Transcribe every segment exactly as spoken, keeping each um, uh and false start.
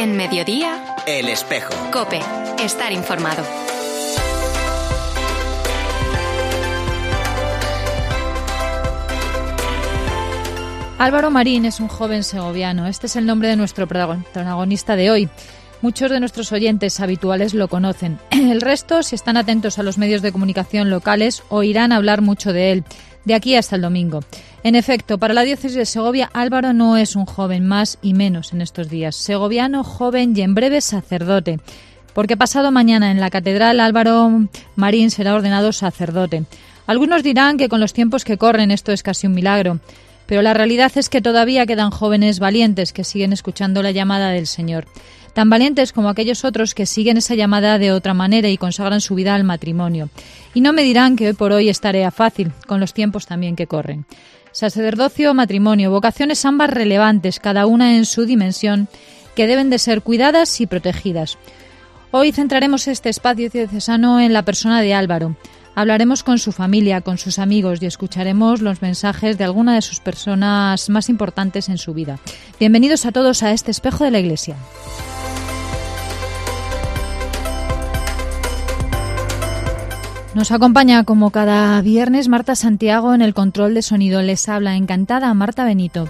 En Mediodía, El Espejo. COPE. Estar informado. Álvaro Marín es un joven segoviano. Este es el nombre de nuestro protagonista de hoy. Muchos de nuestros oyentes habituales lo conocen. El resto, si están atentos a los medios de comunicación locales, oirán hablar mucho de él, de aquí hasta el domingo. En efecto, para la diócesis de Segovia, Álvaro no es un joven más y menos en estos días. Segoviano, joven y en breve sacerdote. Porque pasado mañana en la catedral, Álvaro Marín será ordenado sacerdote. Algunos dirán que con los tiempos que corren esto es casi un milagro. Pero la realidad es que todavía quedan jóvenes valientes que siguen escuchando la llamada del Señor. Tan valientes como aquellos otros que siguen esa llamada de otra manera y consagran su vida al matrimonio. Y no me dirán que hoy por hoy es tarea fácil, con los tiempos también que corren. Sacerdocio, matrimonio, vocaciones ambas relevantes, cada una en su dimensión, que deben de ser cuidadas y protegidas. Hoy centraremos este espacio diocesano en la persona de Álvaro. Hablaremos con su familia, con sus amigos y escucharemos los mensajes de alguna de sus personas más importantes en su vida. Bienvenidos a todos a este Espejo de la Iglesia. Nos acompaña como cada viernes Marta Santiago en el control de sonido. Les habla encantada Marta Benito.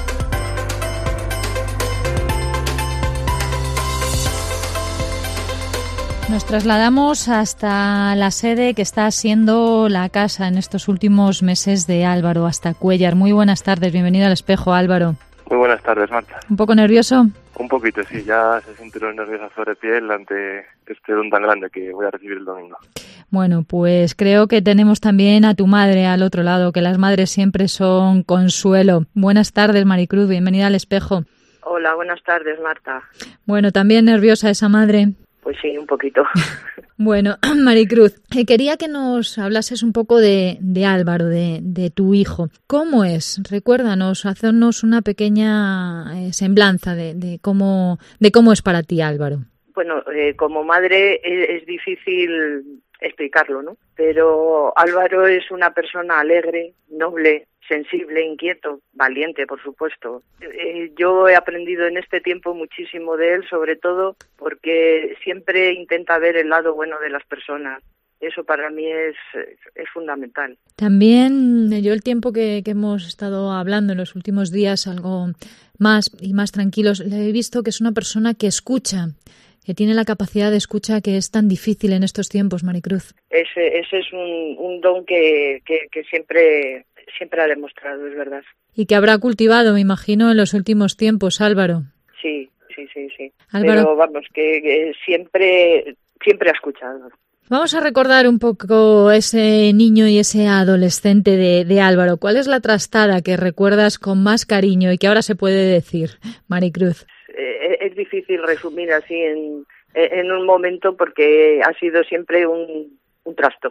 Nos trasladamos hasta la sede que está siendo la casa en estos últimos meses de Álvaro, hasta Cuéllar. Muy buenas tardes, bienvenido al Espejo, Álvaro. Muy buenas tardes, Marta. ¿Un poco nervioso? Un poquito, sí, ya se siente los nervios a flor de piel ante este don tan grande que voy a recibir el domingo. Bueno, pues creo que tenemos también a tu madre al otro lado, que las madres siempre son consuelo. Buenas tardes, Maricruz, bienvenida al Espejo. Hola, buenas tardes, Marta. Bueno, ¿también nerviosa esa madre? Pues sí, un poquito. Bueno, Maricruz, eh, quería que nos hablases un poco de, de Álvaro, de, de tu hijo. ¿Cómo es? Recuérdanos, hacernos una pequeña eh, semblanza de, de cómo de cómo es para ti Álvaro. Bueno, eh, como madre es, es difícil explicarlo, ¿no? Pero Álvaro es una persona alegre, noble, sensible, inquieto, valiente, por supuesto. Eh, yo he aprendido en este tiempo muchísimo de él, sobre todo porque siempre intenta ver el lado bueno de las personas. Eso para mí es, es fundamental. También yo el tiempo que, que hemos estado hablando en los últimos días, algo más y más tranquilos, le he visto que es una persona que escucha, que tiene la capacidad de escucha que es tan difícil en estos tiempos, Maricruz. Ese, ese es un, un don que, que, que siempre... siempre ha demostrado, es verdad. Y que habrá cultivado, me imagino, en los últimos tiempos, Álvaro. Sí, sí, sí, sí. Álvaro. Pero vamos, que, que siempre, siempre ha escuchado. Vamos a recordar un poco ese niño y ese adolescente de, de Álvaro. ¿Cuál es la trastada que recuerdas con más cariño y que ahora se puede decir, Maricruz? Eh, es difícil resumir así en, en un momento porque ha sido siempre un, un trasto.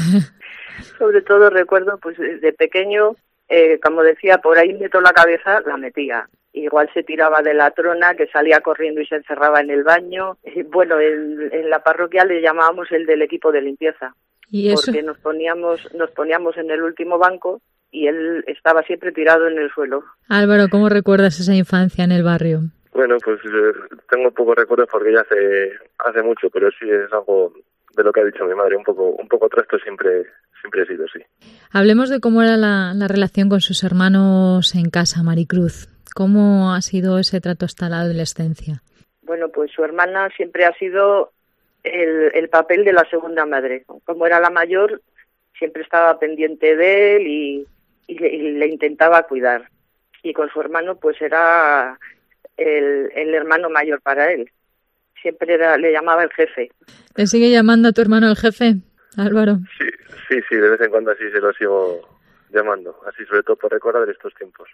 Sobre todo recuerdo, pues de pequeño, eh, como decía, por ahí meto la cabeza, la metía. Igual se tiraba de la trona, que salía corriendo y se encerraba en el baño. Y bueno, en, en la parroquia le llamábamos el del equipo de limpieza. ¿Y eso? Porque nos poníamos, nos poníamos en el último banco y él estaba siempre tirado en el suelo. Álvaro, ¿cómo recuerdas esa infancia en el barrio? Bueno, pues eh, tengo pocos recuerdos porque ya hace hace mucho, pero sí es algo de lo que ha dicho mi madre, un poco un poco trasto siempre siempre ha sido, sí. Hablemos de cómo era la, la relación con sus hermanos en casa, Maricruz. ¿Cómo ha sido ese trato hasta la adolescencia? Bueno, pues su hermana siempre ha sido el, el papel de la segunda madre. Como era la mayor, siempre estaba pendiente de él y, y, le, y le intentaba cuidar. Y con su hermano, pues era el, el hermano mayor para él. Siempre era, le llamaba el jefe. ¿Le sigue llamando a tu hermano el jefe, Álvaro? Sí, sí, sí, de vez en cuando así se lo sigo llamando, así sobre todo por recordar estos tiempos.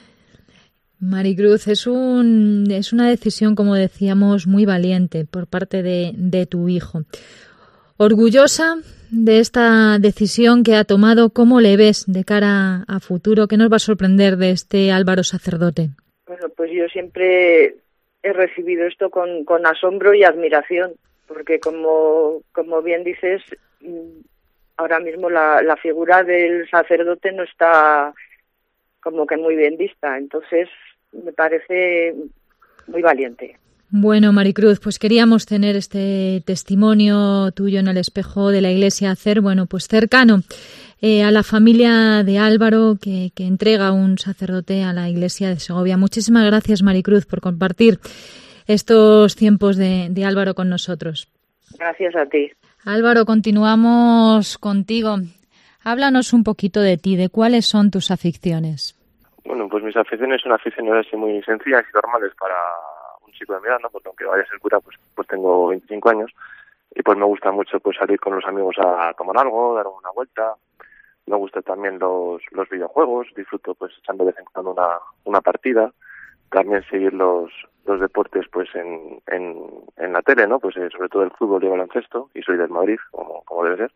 Maricruz, es un es una decisión, como decíamos, muy valiente por parte de, de tu hijo. Orgullosa de esta decisión que ha tomado, ¿cómo le ves de cara a futuro? ¿Qué nos va a sorprender de este Álvaro sacerdote? Bueno, pues yo siempre he recibido esto con, con asombro y admiración, porque como, como bien dices, ahora mismo la, la figura del sacerdote no está como que muy bien vista, entonces me parece muy valiente. Bueno, Maricruz, pues queríamos tener este testimonio tuyo en el espejo de la Iglesia, hacer, bueno, pues cercano eh, a la familia de Álvaro que, que entrega un sacerdote a la Iglesia de Segovia. Muchísimas gracias, Maricruz, por compartir estos tiempos de, de Álvaro con nosotros. Gracias a ti. Álvaro, continuamos contigo. Háblanos un poquito de ti, de cuáles son tus aficiones. Bueno, pues mis aficiones son aficiones así muy sencillas y normales para un chico de mi edad, ¿no? Porque aunque vaya a ser cura, pues pues tengo veinticinco años y pues me gusta mucho pues salir con los amigos a tomar algo, dar una vuelta. Me gustan también los los videojuegos, disfruto pues echando de vez en cuando una una partida. También seguir los los deportes pues en en, en la tele, ¿no? Pues eh, sobre todo el fútbol y el baloncesto, y soy del Madrid, como como debe ser.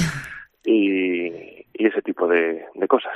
y, y ese tipo de, de cosas.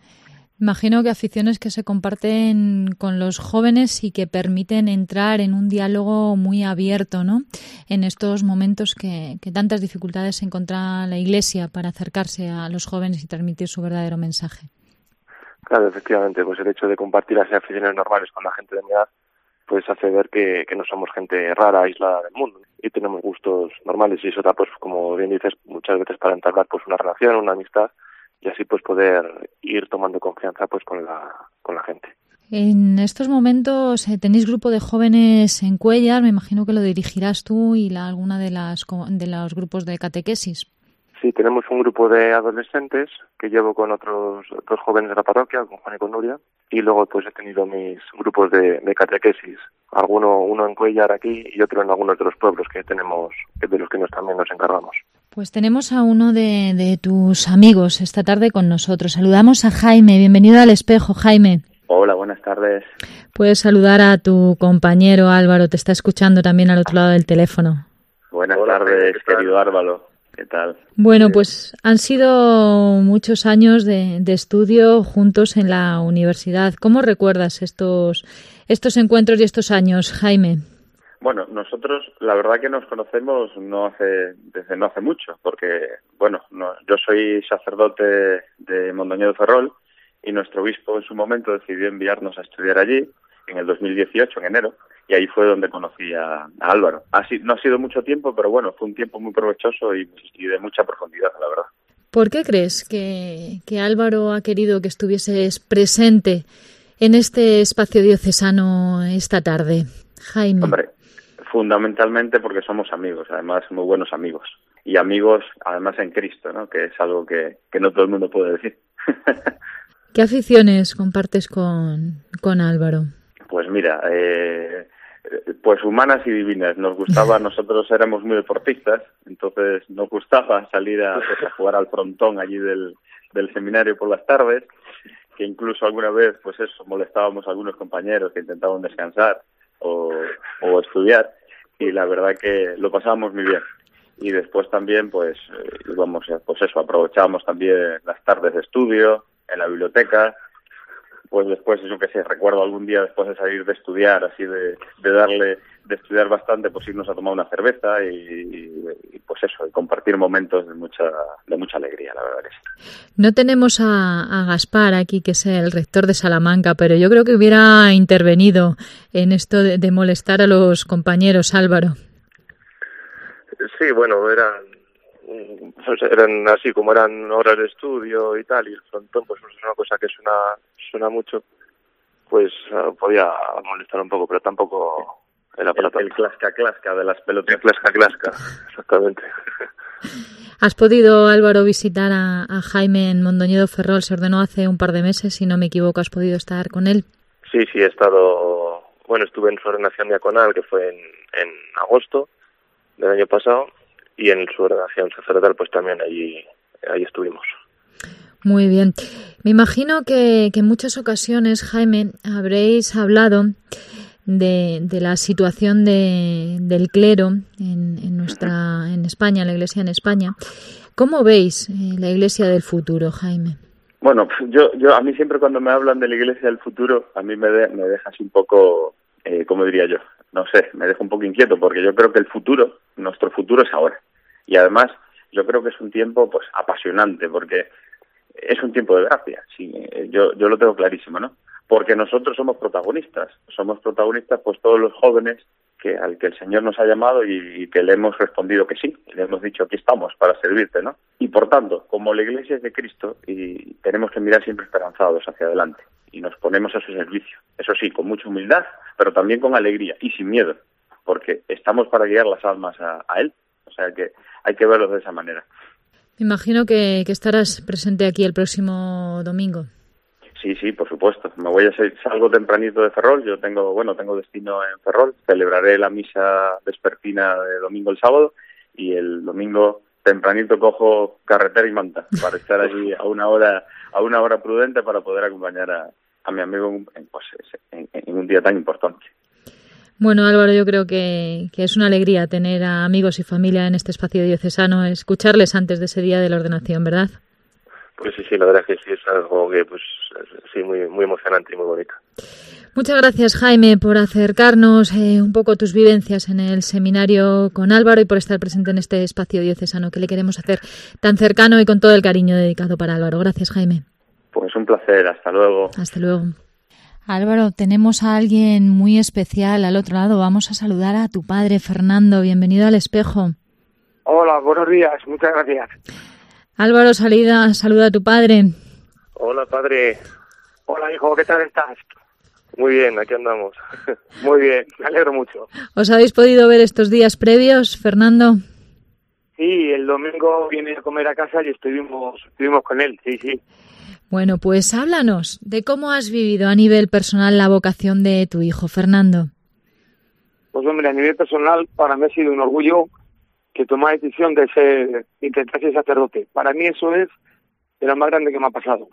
Imagino que aficiones que se comparten con los jóvenes y que permiten entrar en un diálogo muy abierto, ¿no? En estos momentos que, que tantas dificultades encuentra la Iglesia para acercarse a los jóvenes y transmitir su verdadero mensaje. Claro, efectivamente, pues el hecho de compartir así aficiones normales con la gente de mi edad, pues hace ver que, que no somos gente rara, aislada del mundo, y tenemos gustos normales, y eso da, pues como bien dices, muchas veces para entablar pues una relación, una amistad, y así pues poder ir tomando confianza pues con la con la gente. En estos momentos eh, tenéis grupo de jóvenes en Cuéllar, me imagino que lo dirigirás tú y la, alguna de las de los grupos de catequesis. Sí, tenemos un grupo de adolescentes que llevo con otros dos jóvenes de la parroquia, con Juan y con Nuria, y luego pues he tenido mis grupos de, de catequesis, alguno uno en Cuéllar aquí y otro en algunos de los pueblos que tenemos, de los que nos también nos encargamos. Pues tenemos a uno de, de tus amigos esta tarde con nosotros. Saludamos a Jaime. Bienvenido al Espejo, Jaime. Hola, buenas tardes. Puedes saludar a tu compañero Álvaro, te está escuchando también al otro lado del teléfono. Buenas Hola, tardes, querido Álvaro. ¿Qué tal? Bueno, pues han sido muchos años de, de estudio juntos en la universidad. ¿Cómo recuerdas estos, estos encuentros y estos años, Jaime? Bueno, nosotros la verdad que nos conocemos no hace desde no hace mucho, porque bueno, no, yo soy sacerdote de Mondoñedo Ferrol y nuestro obispo en su momento decidió enviarnos a estudiar allí en el dos mil dieciocho, en enero, y ahí fue donde conocí a, a Álvaro. Así, no ha sido mucho tiempo, pero bueno, fue un tiempo muy provechoso y, y de mucha profundidad, la verdad. ¿Por qué crees que, que Álvaro ha querido que estuvieses presente en este espacio diocesano esta tarde, Jaime? Hombre, fundamentalmente porque somos amigos, además muy buenos amigos. Y amigos, además, en Cristo, ¿no? Que es algo que, que no todo el mundo puede decir. ¿Qué aficiones compartes con, con Álvaro? Pues mira, eh, pues humanas y divinas. Nos gustaba, nosotros éramos muy deportistas, entonces nos gustaba salir a, pues, a jugar al frontón allí del, del seminario por las tardes, que incluso alguna vez, pues eso, molestábamos a algunos compañeros que intentaban descansar o, o estudiar, y la verdad que lo pasábamos muy bien. Y después también, pues, eh, íbamos, pues eso, aprovechábamos también las tardes de estudio en la biblioteca. Pues después, yo que sé, recuerdo algún día después de salir de estudiar, así de, de darle, de estudiar bastante, pues irnos a tomar una cerveza y, y, y pues eso, y compartir momentos de mucha, de mucha alegría, la verdad que sí. No tenemos a, a Gaspar aquí, que es el rector de Salamanca, pero yo creo que hubiera intervenido en esto de, de molestar a los compañeros, Álvaro. Sí, bueno, eran pues eran así como eran horas de estudio y tal, y el frontón pues es una cosa que suena suena mucho, pues uh, podía molestar un poco, pero tampoco era para tanto. El clasca clasca de las pelotas. El clasca clasca, exactamente. ¿Has podido, Álvaro, visitar a, a Jaime en Mondoñedo Ferrol? Se ordenó hace un par de meses, si no me equivoco. ¿Has podido estar con él? Sí, sí, he estado, bueno, estuve en su ordenación diaconal, que fue en, en agosto del año pasado, y en su ordenación sacerdotal pues también allí, allí estuvimos. Muy bien. Me imagino que, que en muchas ocasiones, Jaime, habréis hablado de, de la situación de, del clero en, en nuestra en España, la Iglesia en España. ¿Cómo veis eh, la Iglesia del futuro, Jaime? Bueno, yo, yo a mí siempre cuando me hablan de la Iglesia del futuro, a mí me, de, me deja así un poco, eh, ¿cómo diría yo? No sé, me deja un poco inquieto, porque yo creo que el futuro, nuestro futuro es ahora. Y además, yo creo que es un tiempo pues apasionante, porque es un tiempo de gracia. Sí, yo, yo lo tengo clarísimo, ¿no? Porque nosotros somos protagonistas. Somos protagonistas, pues todos los jóvenes que al que el Señor nos ha llamado y, y que le hemos respondido que sí, le hemos dicho aquí estamos para servirte, ¿no? Y por tanto, como la Iglesia es de Cristo, y tenemos que mirar siempre esperanzados hacia adelante y nos ponemos a su servicio. Eso sí, con mucha humildad, pero también con alegría y sin miedo, porque estamos para guiar las almas a, a Él. O sea que hay que verlo de esa manera. Me imagino que, que estarás presente aquí el próximo domingo. Sí, sí, por supuesto. Me voy a ser, salgo tempranito de Ferrol. Yo tengo, bueno, tengo destino en Ferrol. Celebraré la misa vespertina de domingo el sábado y el domingo tempranito cojo carretera y manta para estar allí a una hora, a una hora prudente para poder acompañar a, a mi amigo en, pues, en, en un día tan importante. Bueno, Álvaro, yo creo que, que es una alegría tener a amigos y familia en este espacio diocesano, escucharles antes de ese día de la ordenación, ¿verdad? Pues sí, sí, la verdad es que sí, es algo que, pues, sí, muy, muy emocionante y muy bonito. Muchas gracias, Jaime, por acercarnos eh, un poco tus vivencias en el seminario con Álvaro y por estar presente en este espacio diocesano que le queremos hacer tan cercano y con todo el cariño dedicado para Álvaro. Gracias, Jaime. Pues un placer, hasta luego. Hasta luego. Álvaro, tenemos a alguien muy especial al otro lado. Vamos a saludar a tu padre, Fernando. Bienvenido al Espejo. Hola, buenos días, muchas gracias. Álvaro, salida, saluda a tu padre. Hola, padre. Hola, hijo, ¿qué tal estás? Muy bien, aquí andamos. Muy bien, me alegro mucho. ¿Os habéis podido ver estos días previos, Fernando? Sí, el domingo vine a comer a casa y estuvimos, estuvimos con él, sí, sí. Bueno, pues háblanos de cómo has vivido a nivel personal la vocación de tu hijo, Fernando. Pues hombre, a nivel personal, para mí ha sido un orgullo que tomé la decisión de ser, intentar ser sacerdote. Para mí eso es de lo más grande que me ha pasado.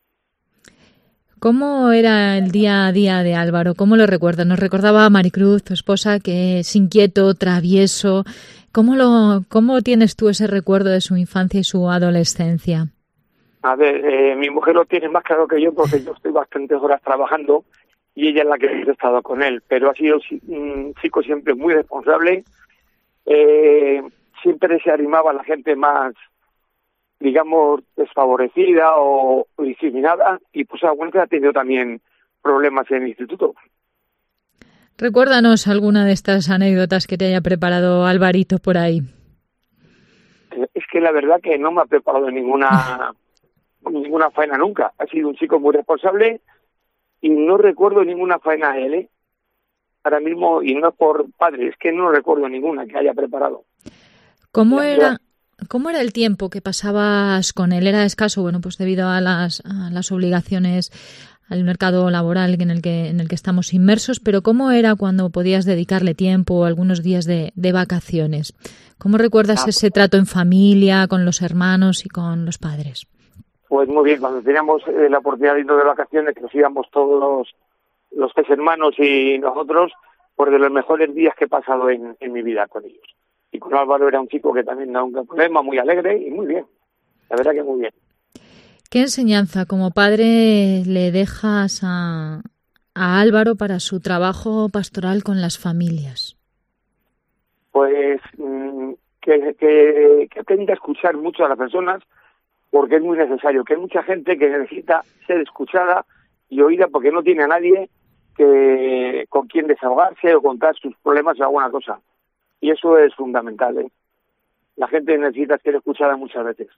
¿Cómo era el día a día de Álvaro? ¿Cómo lo recuerdas? Nos recordaba a Maricruz, tu esposa, que es inquieto, travieso. ¿Cómo lo, cómo tienes tú ese recuerdo de su infancia y su adolescencia? A ver, eh, mi mujer lo tiene más claro que yo porque yo estoy bastantes horas trabajando y ella es la que ha estado con él. Pero ha sido un chico siempre muy responsable. Eh, siempre se animaba a la gente más, digamos, desfavorecida o discriminada, y pues alguna vez ha tenido también problemas en el instituto. Recuérdanos alguna de estas anécdotas que te haya preparado Alvarito por ahí. Es que la verdad que no me ha preparado ninguna ninguna faena nunca. Ha sido un chico muy responsable y no recuerdo ninguna faena a él, ¿eh? Ahora mismo, y no es por padre, es que no recuerdo ninguna que haya preparado. ¿Cómo era, cómo era el tiempo que pasabas con él? ¿Era escaso? Bueno, pues debido a las, a las obligaciones, al mercado laboral en el que en el que estamos inmersos, pero ¿cómo era cuando podías dedicarle tiempo o algunos días de, de vacaciones? ¿Cómo recuerdas ah, ese trato en familia, con los hermanos y con los padres? Pues muy bien, cuando teníamos eh, la oportunidad de ir de vacaciones, que nos íbamos todos los los tres hermanos y nosotros, pues de los mejores días que he pasado en, en mi vida con ellos. Y con Álvaro era un chico que también no nunca problema, muy alegre y muy bien. La verdad que muy bien. ¿Qué enseñanza como padre le dejas a, a Álvaro para su trabajo pastoral con las familias? Pues mmm, que, que, que aprenda a escuchar mucho a las personas, porque es muy necesario, que hay mucha gente que necesita ser escuchada y oída porque no tiene a nadie que con quien desahogarse o contar sus problemas o alguna cosa. Y eso es fundamental, ¿eh? La gente necesita ser escuchada muchas veces.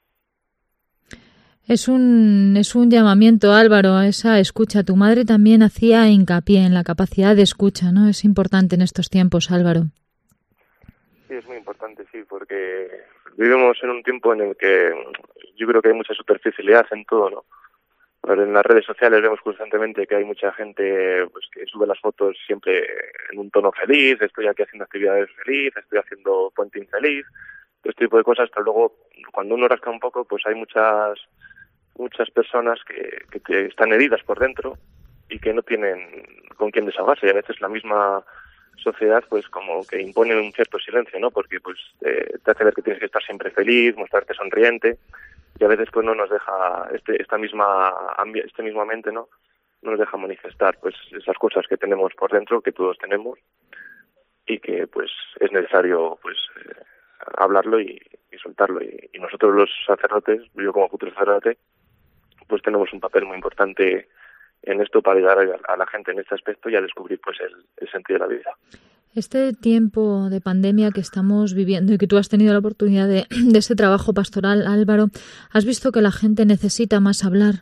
Es un, es un llamamiento, Álvaro, a esa escucha. Tu madre también hacía hincapié en la capacidad de escucha, ¿no? Es importante en estos tiempos, Álvaro. Sí, es muy importante, sí, porque vivimos en un tiempo en el que yo creo que hay mucha superficialidad en todo, ¿no? Pero en las redes sociales vemos constantemente que hay mucha gente pues que sube las fotos siempre en un tono feliz, estoy aquí haciendo actividades feliz, estoy haciendo puenting feliz, este tipo de cosas, pero luego cuando uno rasca un poco pues hay muchas muchas personas que, que, que están heridas por dentro y que no tienen con quién desahogarse, y a veces la misma sociedad pues como que impone un cierto silencio, ¿no? Porque pues eh, te hace ver que tienes que estar siempre feliz, mostrarte sonriente, y a veces pues no nos deja este esta misma ambi- este mismo ambiente, ¿no? No nos deja manifestar pues esas cosas que tenemos por dentro, que todos tenemos, y que pues es necesario pues eh, hablarlo y, y soltarlo, y, y nosotros los sacerdotes, yo como futuro sacerdote, pues tenemos un papel muy importante en esto para ayudar a la gente en este aspecto y a descubrir pues el, el sentido de la vida. Este tiempo de pandemia que estamos viviendo y que tú has tenido la oportunidad de, de ese trabajo pastoral, Álvaro, ¿has visto que la gente necesita más hablar?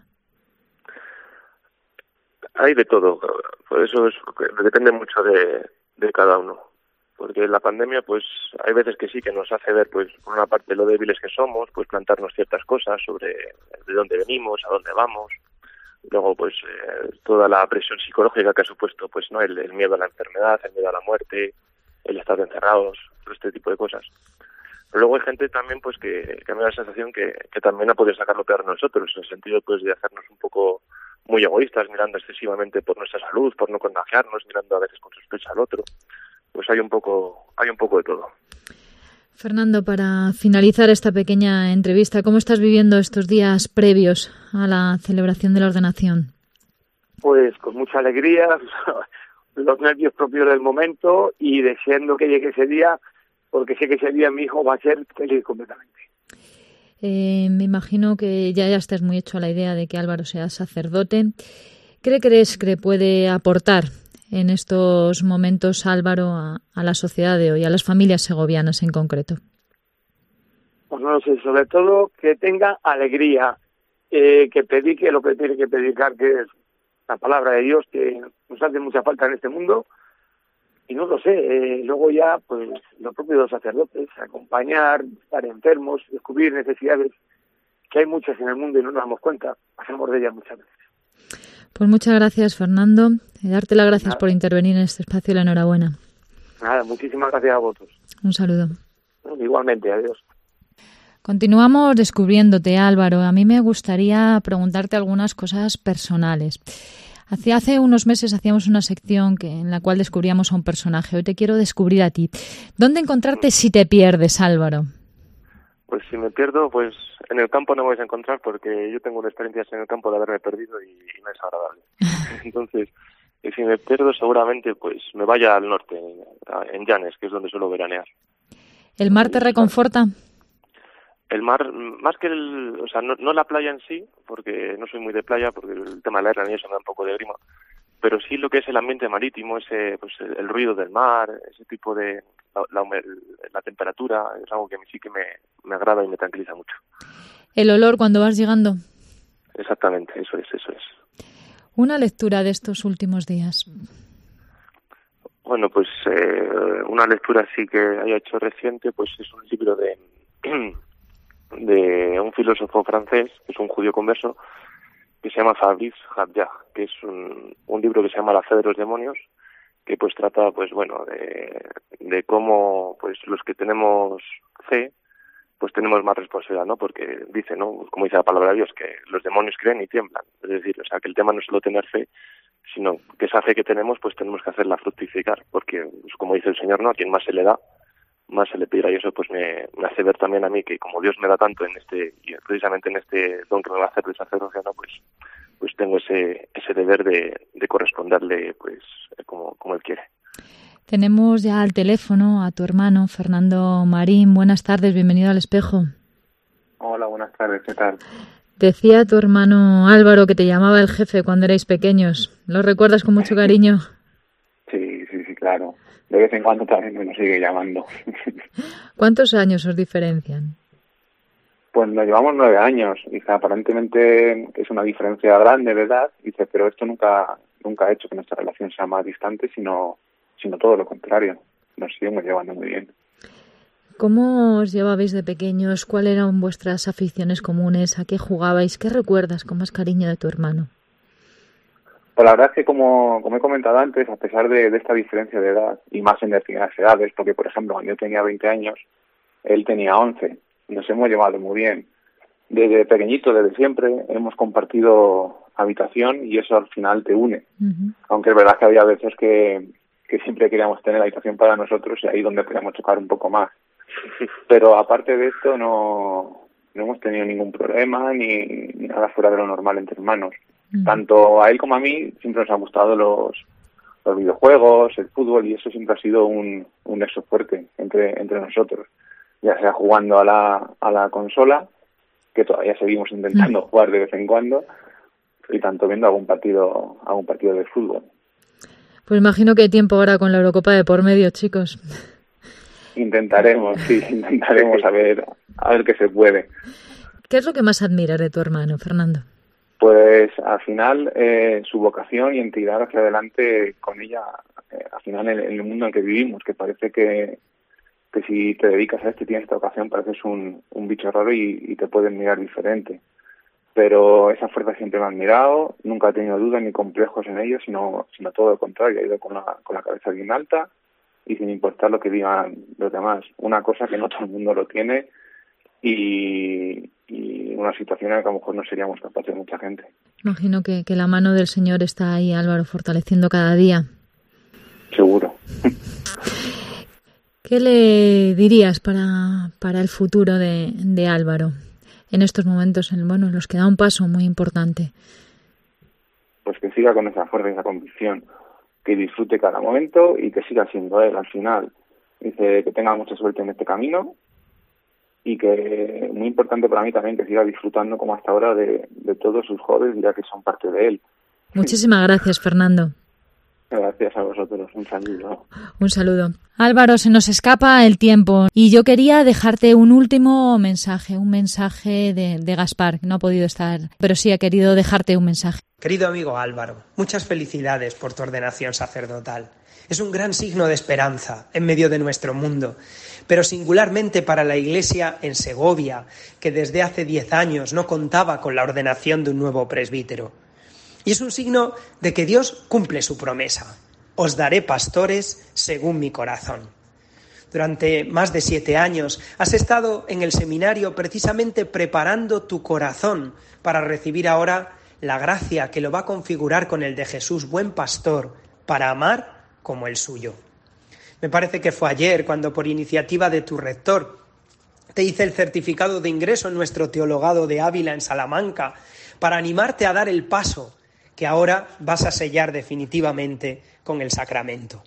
Hay de todo, por eso es, depende mucho de, de cada uno, porque la pandemia pues hay veces que sí que nos hace ver pues por una parte lo débiles que somos, pues plantarnos ciertas cosas sobre de dónde venimos, a dónde vamos, luego pues eh, toda la presión psicológica que ha supuesto pues no el, el miedo a la enfermedad, el miedo a la muerte, el estar encerrados, todo este tipo de cosas. Pero luego hay gente también pues que, que me da la sensación que, que también ha podido sacar lo peor de nosotros, en el sentido pues de hacernos un poco muy egoístas, mirando excesivamente por nuestra salud, por no contagiarnos, mirando a veces con sospecha al otro. Pues hay un poco, hay un poco de todo. Fernando, para finalizar esta pequeña entrevista, ¿cómo estás viviendo estos días previos a la celebración de la ordenación? Pues con mucha alegría, los nervios propios del momento y deseando que llegue ese día, porque sé que ese día mi hijo va a ser feliz completamente. Eh, me imagino que ya, ya estás muy hecho a la idea de que Álvaro sea sacerdote. ¿Qué crees que puede aportar en estos momentos Álvaro a, a la sociedad de hoy, a las familias segovianas en concreto? Pues no lo sé, sobre todo que tenga alegría, eh, que predique lo que tiene que predicar, que es la palabra de Dios, que nos hace mucha falta en este mundo. Y no lo sé, eh, luego ya, pues, lo propio de los sacerdotes, acompañar, estar enfermos, descubrir necesidades, que hay muchas en el mundo y no nos damos cuenta, pasamos de ellas muchas veces. Pues muchas gracias, Fernando, y darte las gracias Nada. por intervenir en este espacio y la enhorabuena. Nada, muchísimas gracias a vosotros. Un saludo. Igualmente, adiós. Continuamos descubriéndote, Álvaro. A mí me gustaría preguntarte algunas cosas personales. Hace, hace unos meses hacíamos una sección que, en la cual descubríamos a un personaje. Hoy te quiero descubrir a ti. ¿Dónde encontrarte si te pierdes, Álvaro? Pues si me pierdo, pues en el campo no me vais a encontrar porque yo tengo una experiencia en el campo de haberme perdido y, y no es agradable. Entonces, y si me pierdo seguramente pues me vaya al norte, en Llanes, que es donde suelo veranear. ¿El mar te reconforta? El mar, más que el, o sea, no, no la playa en sí, porque no soy muy de playa, porque el tema de la hernia y eso me da un poco de grima, pero sí lo que es el ambiente marítimo, ese, pues el, el ruido del mar, ese tipo de, la, la, la temperatura, es algo que a mí sí que me, me agrada y me tranquiliza mucho. ¿El olor cuando vas llegando? Exactamente, eso es, eso es. Una lectura de estos últimos días. Bueno, pues eh, una lectura sí que haya hecho reciente, pues es un libro de de un filósofo francés, que es un judío converso, que se llama Fabrice Hadjah, que es un, un libro que se llama La fe de los demonios, que pues trata, pues bueno, de, de cómo pues los que tenemos fe, pues tenemos más responsabilidad, ¿no? Porque dice, ¿no? Como dice la palabra de Dios, que los demonios creen y tiemblan. Es decir, o sea, que el tema no es solo tener fe, sino que esa fe que tenemos, pues tenemos que hacerla fructificar, porque, pues, como dice el Señor, ¿no? A quien más se le da, más se le pedirá, y eso pues me, me hace ver también a mí que como Dios me da tanto en este, y precisamente en este don que me va a hacer de sacerdocio, ¿no? Pues, pues tengo ese, ese deber de, de corresponderle, pues, como, como Él quiere. Tenemos ya al teléfono a tu hermano, Fernando Marín. Buenas tardes, bienvenido al Espejo. Hola, buenas tardes, ¿qué tal? Decía tu hermano Álvaro que te llamaba el jefe cuando erais pequeños. ¿Lo recuerdas con mucho cariño? Sí, sí, sí, claro. De vez en cuando también me nos sigue llamando. ¿Cuántos años os diferencian? Pues nos llevamos nueve años. Dice, aparentemente es una diferencia grande de edad. Dice, pero esto nunca nunca ha hecho que nuestra relación sea más distante, sino, sino todo lo contrario. Nos seguimos llevando muy bien. ¿Cómo os llevabais de pequeños? ¿Cuáles eran vuestras aficiones comunes? ¿A qué jugabais? ¿Qué recuerdas con más cariño de tu hermano? Pues la verdad es que, como, como he comentado antes, a pesar de, de esta diferencia de edad, y más en determinadas edades, porque, por ejemplo, cuando yo tenía veinte años, él tenía once, nos hemos llevado muy bien. Desde pequeñito, desde siempre, hemos compartido habitación y eso al final te une. Uh-huh. Aunque es verdad que había veces que, que siempre queríamos tener la habitación para nosotros y ahí donde podíamos chocar un poco más. Pero aparte de esto, no, no hemos tenido ningún problema ni, ni nada fuera de lo normal entre hermanos. Tanto a él como a mí siempre nos han gustado los, los videojuegos, el fútbol, y eso siempre ha sido un, un nexo fuerte entre entre nosotros, ya sea jugando a la a la consola, que todavía seguimos intentando jugar de vez en cuando, y tanto viendo algún partido algún partido de fútbol. Pues imagino que hay tiempo ahora con la Eurocopa de por medio, chicos. Intentaremos, sí, intentaremos a ver, a ver qué se puede. ¿Qué es lo que más admiras de tu hermano, Fernando? Pues al final eh, su vocación y en tirar hacia adelante con ella, eh, al final en, en el mundo en el que vivimos, que parece que, que si te dedicas a esto y tienes esta vocación pareces un, un bicho raro y, y te pueden mirar diferente. Pero esa fuerza siempre me ha admirado, nunca he tenido dudas ni complejos en ello, sino, sino todo lo contrario, he ido con la, con la cabeza bien alta y sin importar lo que digan los demás. Una cosa que no todo el mundo lo tiene y, y una situación en la que a lo mejor no seríamos capaces de mucha gente. Imagino que, que la mano del Señor está ahí, Álvaro, fortaleciendo cada día. Seguro. ¿Qué le dirías para, para el futuro de, de Álvaro en estos momentos, en bueno, en los que da un paso muy importante? Pues que siga con esa fuerza y esa convicción, que disfrute cada momento y que siga siendo él al final. Dice que tenga mucha suerte en este camino y que, muy importante para mí también, que siga disfrutando como hasta ahora de, de todos sus jóvenes, ya que son parte de él. Muchísimas gracias, Fernando. Gracias a vosotros, un saludo. Un saludo. Álvaro, se nos escapa el tiempo y yo quería dejarte un último mensaje, un mensaje de, de Gaspar, que no ha podido estar, pero sí ha querido dejarte un mensaje. Querido amigo Álvaro, muchas felicidades por tu ordenación sacerdotal. Es un gran signo de esperanza en medio de nuestro mundo, pero singularmente para la Iglesia en Segovia, que desde hace diez años no contaba con la ordenación de un nuevo presbítero. Y es un signo de que Dios cumple su promesa. Os daré pastores según mi corazón. Durante más de siete años has estado en el seminario precisamente preparando tu corazón para recibir ahora la gracia que lo va a configurar con el de Jesús, buen pastor, para amar como el suyo. Me parece que fue ayer cuando, por iniciativa de tu rector, te hice el certificado de ingreso en nuestro teologado de Ávila en Salamanca para animarte a dar el paso que ahora vas a sellar definitivamente con el sacramento.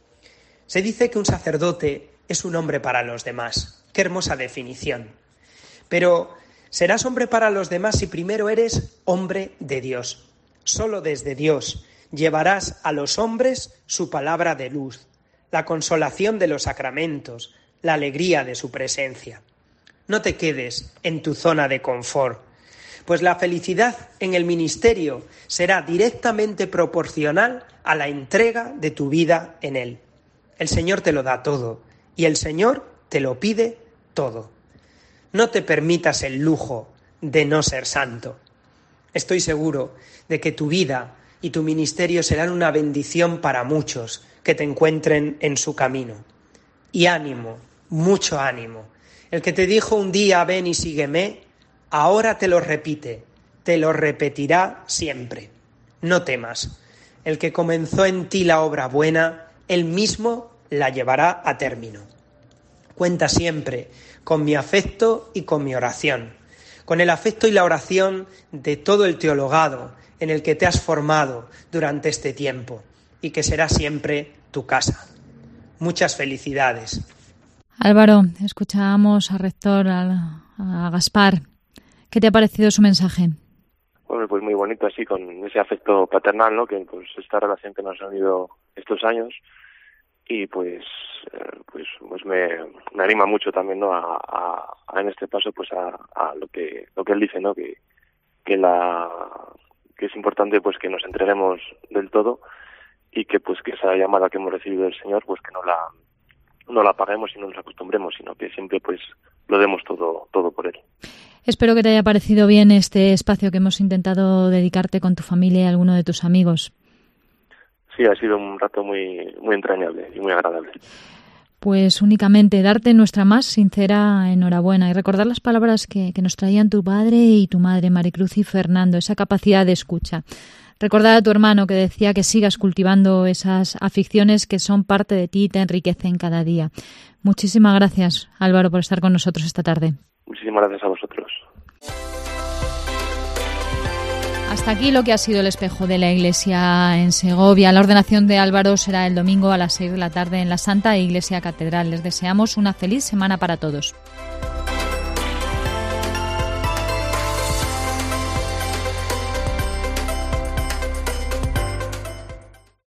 Se dice que un sacerdote es un hombre para los demás. Qué hermosa definición. Pero serás hombre para los demás si primero eres hombre de Dios. Solo desde Dios llevarás a los hombres su palabra de luz, la consolación de los sacramentos, la alegría de su presencia. No te quedes en tu zona de confort, pues la felicidad en el ministerio será directamente proporcional a la entrega de tu vida en él. El Señor te lo da todo y el Señor te lo pide todo. No te permitas el lujo de no ser santo. Estoy seguro de que tu vida y tu ministerio serán una bendición para muchos que te encuentren en su camino. Y ánimo, mucho ánimo. El que te dijo un día ven y sígueme, ahora te lo repite, te lo repetirá siempre. No temas. El que comenzó en ti la obra buena, él mismo la llevará a término. Cuenta siempre con mi afecto y con mi oración, con el afecto y la oración de todo el teologado en el que te has formado durante este tiempo y que será siempre tu casa. Muchas felicidades. Álvaro, escuchábamos al rector, a, a Gaspar. ¿Qué te ha parecido su mensaje? Bueno, pues muy bonito, así con ese afecto paternal, ¿no? Que pues esta relación que nos ha unido estos años y pues eh, pues pues me, me anima mucho también, ¿no? A, a, a en este paso pues a, a lo que lo que él dice, ¿no? Que que la que es importante pues que nos entreguemos del todo y que pues que esa llamada que hemos recibido del Señor pues que no la no la apaguemos y no nos acostumbremos, sino que siempre pues lo demos todo todo por él. Espero que te haya parecido bien este espacio que hemos intentado dedicarte con tu familia y alguno de tus amigos. Sí, ha sido un rato muy muy entrañable y muy agradable. Pues únicamente darte nuestra más sincera enhorabuena y recordar las palabras que, que nos traían tu padre y tu madre, Maricruz y Fernando, esa capacidad de escucha. Recordar a tu hermano que decía que sigas cultivando esas aficiones que son parte de ti y te enriquecen cada día. Muchísimas gracias, Álvaro, por estar con nosotros esta tarde. Muchísimas gracias a vosotros. Hasta aquí lo que ha sido el espejo de la Iglesia en Segovia. La ordenación de Álvaro será el domingo a las seis de la tarde en la Santa Iglesia Catedral. Les deseamos una feliz semana para todos.